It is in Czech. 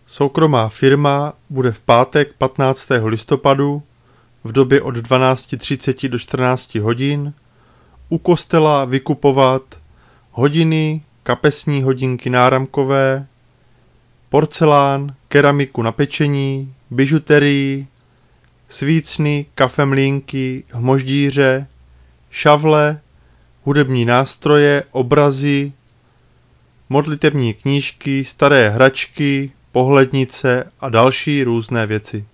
Soukromá firma bude v pátek 15. listopadu v době od 12:30 do 14 hodin u kostela vykupovat hodiny, kapesní hodinky náramkové, porcelán, keramiku na pečení, bižuterii, svícny, kafemlýnky, hmoždíře, šavle, hudební nástroje, obrazy, modlitevní knížky, staré hračky, pohlednice a další různé věci.